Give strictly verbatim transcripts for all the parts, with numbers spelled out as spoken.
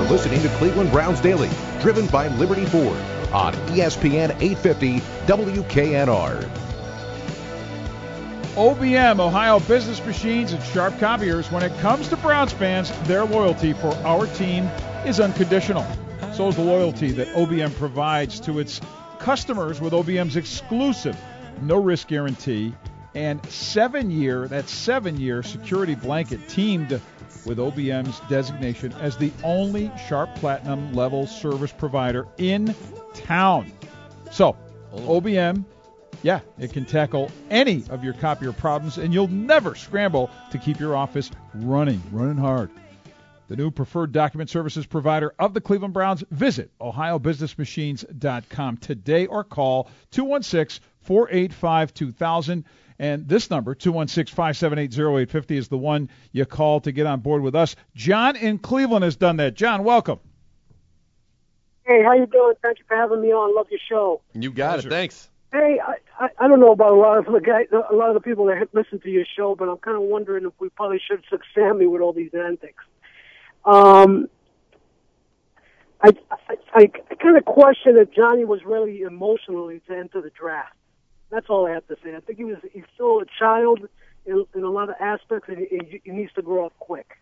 listening to Cleveland Browns Daily, driven by Liberty Ford on E S P N eight fifty W K N R. O B M, Ohio Business Machines and Sharp Copiers. When it comes to Browns fans, their loyalty for our team is unconditional. So is the loyalty that O B M provides to its customers with O B M's exclusive no-risk guarantee and seven-year, that's seven-year security blanket teamed with O B M's designation as the only Sharp Platinum level service provider in town. So, O B M, yeah, it can tackle any of your copier problems, and you'll never scramble to keep your office running, running hard. The new preferred document services provider of the Cleveland Browns. Visit ohio business machines dot com today or call two one six, four eight five, two thousand. And this number, two one six, five seven eight, zero eight five zero, is the one you call to get on board with us. John in Cleveland has done that. John, welcome. Hey, how you doing? Thank you for having me on. Love your show. You got Pleasure. it. Thanks. Hey, I, I, I don't know about a lot of the guys, a lot of the people that listen to your show, but I'm kind of wondering if we probably should suck Sammy with all these antics. Um, I, I, I kind of question if Johnny was really emotionally to enter the draft. That's all I have to say. I think he was he's still a child in, in a lot of aspects, and he, he needs to grow up quick.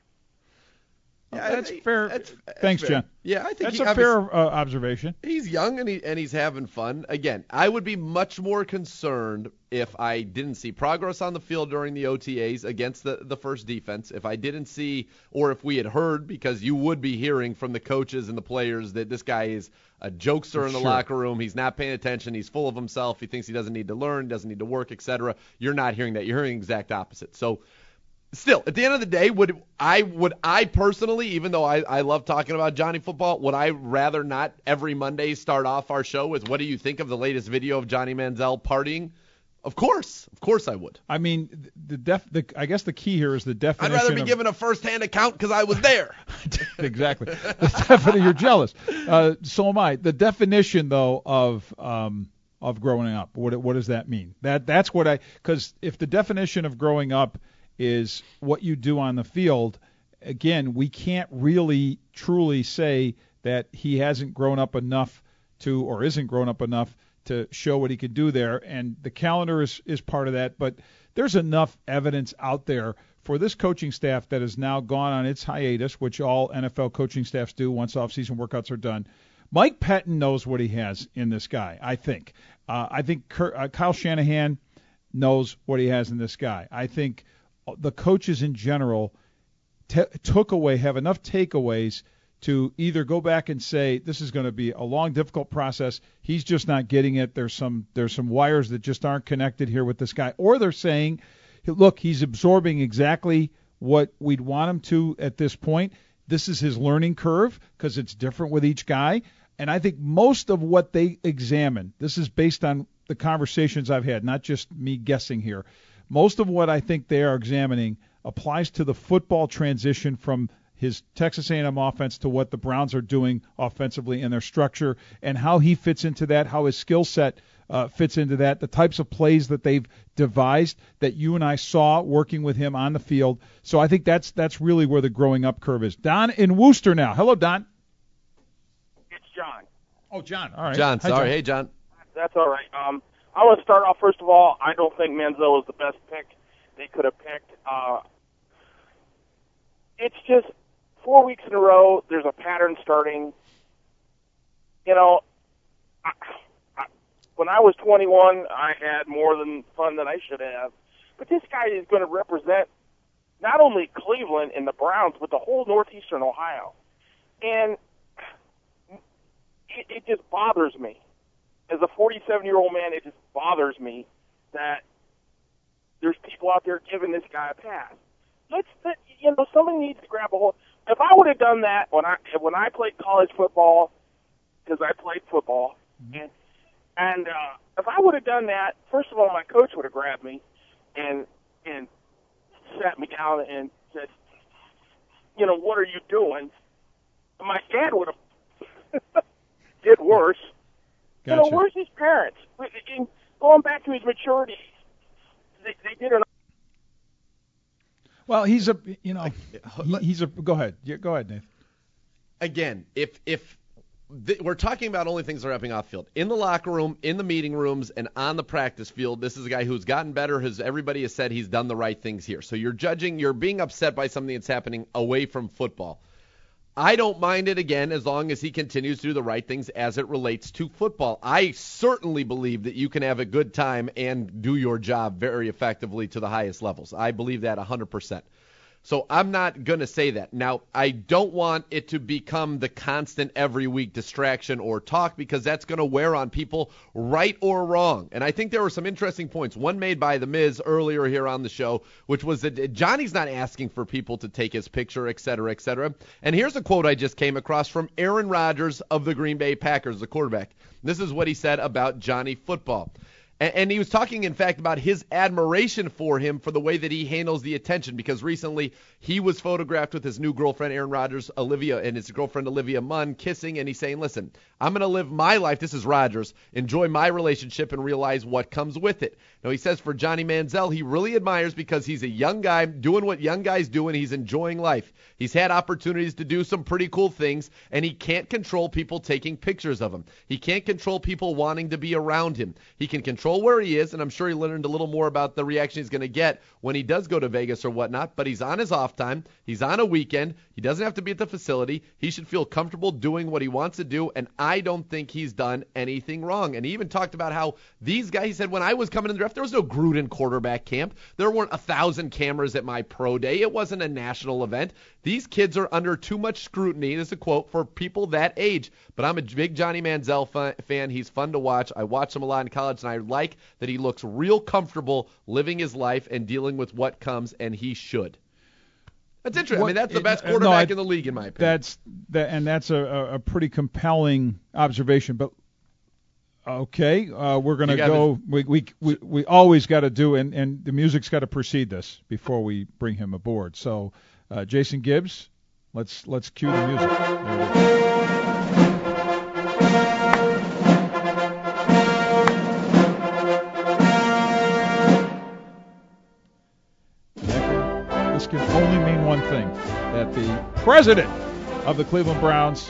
Yeah, that's fair. That's, that's Thanks, fair. John. Yeah, I think that's he, a fair uh, observation. He's young and he and he's having fun. Again, I would be much more concerned if I didn't see progress on the field during the O T As against the, the first defense. If I didn't see, or if we had heard, because you would be hearing from the coaches and the players that this guy is a jokester in the sure. locker room. He's not paying attention. He's full of himself. He thinks he doesn't need to learn, doesn't need to work, et cetera. You're not hearing that. You're hearing the exact opposite. So. Still, at the end of the day, would I would I personally, even though I, I love talking about Johnny football, would I rather not every Monday start off our show with what do you think of the latest video of Johnny Manziel partying? Of course. Of course I would. I mean, the def. The, I guess the key here is the definition. I'd rather be of, given a first-hand account because I was there. Exactly. The definitely, you're jealous. Uh, so am I. The definition, though, of um, of growing up, what what does that mean? That That's what I – because if the definition of growing up – is what you do on the field, again, we can't really truly say that he hasn't grown up enough to, or isn't grown up enough to show what he could do there. And the calendar is, is part of that. But there's enough evidence out there for this coaching staff that has now gone on its hiatus, which all N F L coaching staffs do once off-season workouts are done. Mike Pettin knows what he has in this guy, I think. Uh, I think Kurt, uh, Kyle Shanahan knows what he has in this guy. I think the coaches in general t- took away, have enough takeaways to either go back and say this is going to be a long, difficult process. He's just not getting it. There's some there's some wires that just aren't connected here with this guy. Or they're saying, look, he's absorbing exactly what we'd want him to at this point. This is his learning curve because it's different with each guy. And I think most of what they examine, this is based on the conversations I've had, not just me guessing here. Most of what I think they are examining applies to the football transition from his Texas A and M offense to what the Browns are doing offensively in their structure and how he fits into that, how his skill set uh, fits into that, the types of plays that they've devised that you and I saw working with him on the field. So I think that's that's really where the growing up curve is. Don in Worcester now. Hello, Don. It's John. Oh, John. All right. John, Hi, sorry. John. Hey, John. That's all right. Um, I want to start off, first of all, I don't think Manziel was the best pick they could have picked. Uh, it's just four weeks in a row, there's a pattern starting. You know, I, I, when I was twenty-one, I had more than fun than I should have. But this guy is going to represent not only Cleveland and the Browns, but the whole northeastern Ohio. And it, it just bothers me. As a forty-seven-year-old man, it just bothers me that there's people out there giving this guy a pass. Let's, let, you know, somebody needs to grab a hold. If I would have done that when I when I played college football, because I played football, and and uh, if I would have done that, first of all, my coach would have grabbed me and and sat me down and said, you know, what are you doing? And my dad would have did worse. Gotcha. You know, where's his parents? In, going back to his maturity, they, they did an. Well, he's a, you know, he, he's a. Go ahead. Yeah, go ahead, Nathan. again, if if th- we're talking about only things that are happening off field, in the locker room, in the meeting rooms, and on the practice field, this is a guy who's gotten better. Has everybody has said he's done the right things here. So you're judging, you're being upset by something that's happening away from football. I don't mind it, again, as long as he continues to do the right things as it relates to football. I certainly believe that you can have a good time and do your job very effectively to the highest levels. I believe that one hundred percent. So I'm not going to say that. Now, I don't want it to become the constant every week distraction or talk, because that's going to wear on people, right or wrong. And I think there were some interesting points. One made by The Miz earlier here on the show, which was that Johnny's not asking for people to take his picture, et cetera, et cetera. And here's a quote I just came across from Aaron Rodgers of the Green Bay Packers, the quarterback. This is what he said about Johnny Football. And he was talking, in fact, about his admiration for him for the way that he handles the attention, because recently he was photographed with his new girlfriend, Aaron Rodgers, Olivia, and his girlfriend, Olivia Munn, kissing, and he's saying, listen, I'm going to live my life, this is Rodgers, enjoy my relationship and realize what comes with it. Now, he says for Johnny Manziel, he really admires because he's a young guy doing what young guys do, and he's enjoying life. He's had opportunities to do some pretty cool things, and he can't control people taking pictures of him. He can't control people wanting to be around him. He can control where he is, and I'm sure he learned a little more about the reaction he's going to get when he does go to Vegas or whatnot, but he's on his off time. He's on a weekend. He doesn't have to be at the facility. He should feel comfortable doing what he wants to do, and I don't think he's done anything wrong. And he even talked about how these guys, he said, when I was coming in the draft, there was no Gruden quarterback camp. There weren't a thousand cameras at my pro day. It wasn't a national event. These kids are under too much scrutiny, this is a quote, for people that age. But I'm a big Johnny Manziel fan. He's fun to watch. I watched him a lot in college, and I like that he looks real comfortable living his life and dealing with what comes, and he should. That's interesting. What, I mean, that's the best quarterback no, I, in the league, in my opinion. That's that, and that's a, a pretty compelling observation. But okay, uh, we're going to go. We, we we we always got to do, and, and the music's got to precede this before we bring him aboard. So, uh, Jason Gibbs, let's let's cue the music. There we go. This can only mean one thing, that the president of the Cleveland Browns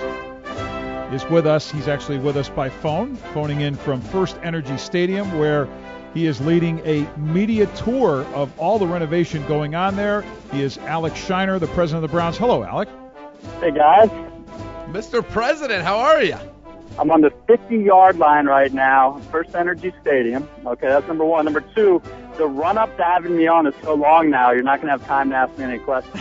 is with us. He's actually with us by phone, phoning in from First Energy Stadium, where he is leading a media tour of all the renovation going on there. He is Alex Shiner, the president of the Browns. Hello, Alec. Hey, guys. Mister President, how are you? I'm on the fifty-yard line right now, First Energy Stadium. Okay, that's number one. Number two, the run-up to having me on is so long now, you're not going to have time to ask me any questions.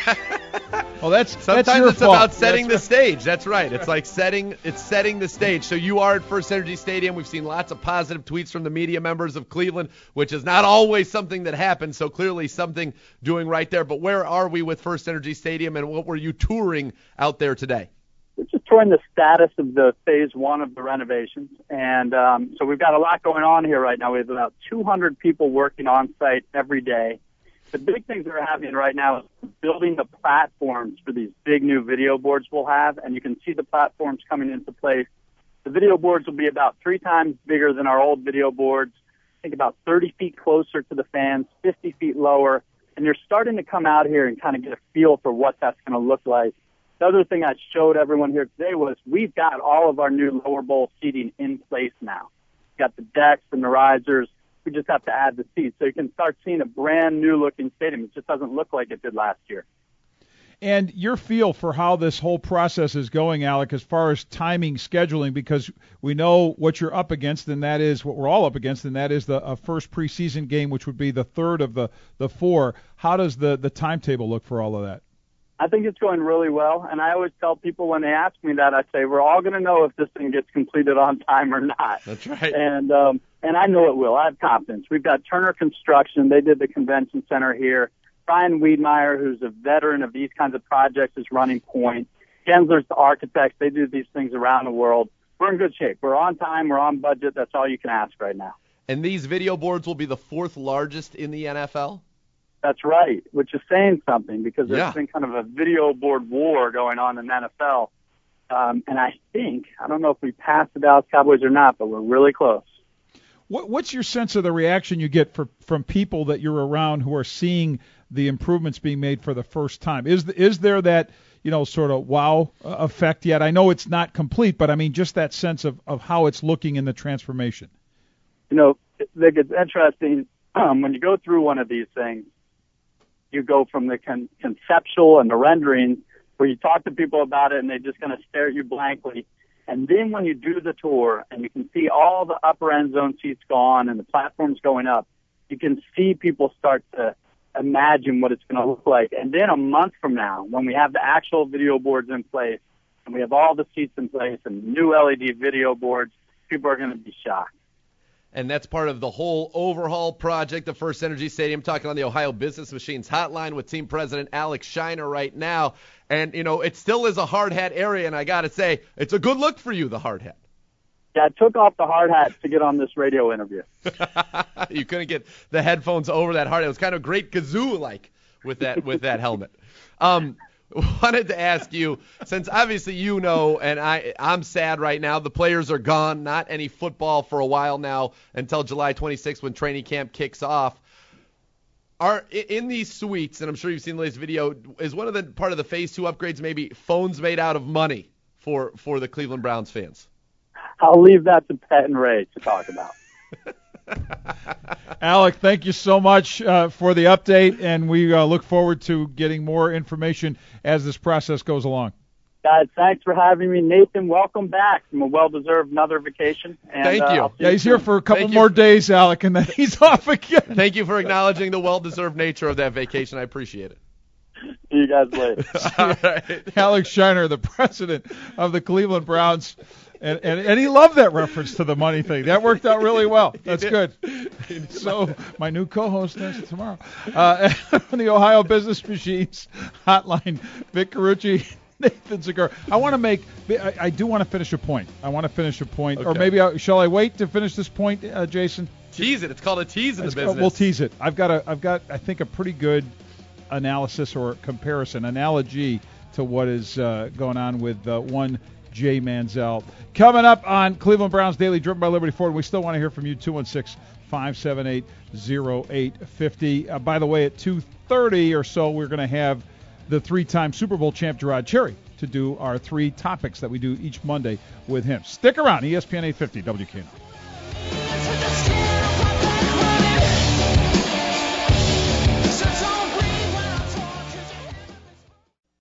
Well, that's sometimes that's your it's fault. about setting that's the right. stage. That's right. It's like setting it's setting the stage. So you are at First Energy Stadium. We've seen lots of positive tweets from the media members of Cleveland, which is not always something that happens. So clearly something doing right there. But where are we with First Energy Stadium, and what were you touring out there today? We're just touring the status of the phase one of the renovations. And um, so we've got a lot going on here right now. We have about two hundred people working on site every day. The big things that are happening right now is building the platforms for these big new video boards we'll have, and you can see the platforms coming into place. The video boards will be about three times bigger than our old video boards, I think about thirty feet closer to the fans, fifty feet lower, and you're starting to come out here and kind of get a feel for what that's going to look like. The other thing I showed everyone here today was we've got all of our new lower bowl seating in place now. We've got the decks and the risers. We just have to add the seats. So you can start seeing a brand new looking stadium. It just doesn't look like it did last year. And your feel for how this whole process is going, Alec, as far as timing, scheduling, because we know what you're up against, and that is what we're all up against, and that is the uh, first preseason game, which would be the third of the, the four. How does the, the timetable look for all of that? I think it's going really well, and I always tell people when they ask me that, I say, we're all going to know if this thing gets completed on time or not. That's right. And um, and I know it will. I have confidence. We've got Turner Construction. They did the convention center here. Brian Wiedmeyer, who's a veteran of these kinds of projects, is running point. Gensler's the architects. They do these things around the world. We're in good shape. We're on time. We're on budget. That's all you can ask right now. And these video boards will be the fourth largest in the N F L? That's right, which is saying something because there's yeah. been kind of a video board war going on in the N F L. Um, and I think, I don't know if we passed the Dallas Cowboys or not, but we're really close. What, what's your sense of the reaction you get for, from people that you're around who are seeing the improvements being made for the first time? Is is there that, you know, sort of wow uh, effect yet? I know it's not complete, but I mean just that sense of, of how it's looking in the transformation. You know, Vic, it's interesting. Um, when you go through one of these things, you go from the con- conceptual and the rendering where you talk to people about it and they just kind of stare at you blankly. And then when you do the tour and you can see all the upper end zone seats gone and the platforms going up, you can see people start to imagine what it's going to look like. And then a month from now, when we have the actual video boards in place and we have all the seats in place and new L E D video boards, people are going to be shocked. And that's part of the whole overhaul project of First Energy Stadium. Talking on the Ohio Business Machines hotline with team president Alex Shiner right now. And, you know, it still is a hard hat area, and I got to say, it's a good look for you, the hard hat. Yeah, I took off the hard hat to get on this radio interview. You couldn't get the headphones over that hard hat. It was kind of great kazoo-like with that with that helmet. Um, wanted to ask you, since obviously you know, and I, I'm sad right now, the players are gone, not any football for a while now until July twenty-sixth when training camp kicks off. Are in these suites, and I'm sure you've seen the latest video, is one of the part of the phase two upgrades maybe phones made out of money for, for the Cleveland Browns fans? I'll leave that to Pat and Ray to talk about. Alec, thank you so much uh, for the update, and we uh, look forward to getting more information as this process goes along. Guys, thanks for having me. Nathan, welcome back from a well-deserved another vacation. And, Thank you. Uh, yeah, he's you here for a couple Thank more you. days, Alec, and then he's off again. Thank you for acknowledging the well-deserved nature of that vacation. I appreciate it. See you guys later. All right. Alex Shiner, the president of the Cleveland Browns. And, and and he loved that reference to the money thing. That worked out really well. That's good. So my new co-host starts tomorrow. Uh, on the Ohio Business Machines hotline, Vic Carucci, Nathan Zegura. I want to make. I, I do want to finish a point. I want to finish a point, Okay. or maybe I, shall I wait to finish this point, uh, Jason? Tease it. It's called a tease in the Let's go- business. We'll tease it. I've got a. I've got. I think a pretty good analysis or comparison, analogy to what is uh, going on with uh, one Jay Manziel. Coming up on Cleveland Browns Daily, driven by Liberty Ford. We still want to hear from you. two one six, five seven eight, zero eight five zero. Uh, by the way, at two thirty or so, we're going to have the three-time Super Bowl champ Gerard Cherry to do our three topics that we do each Monday with him. Stick around. E S P N eight fifty W K N O.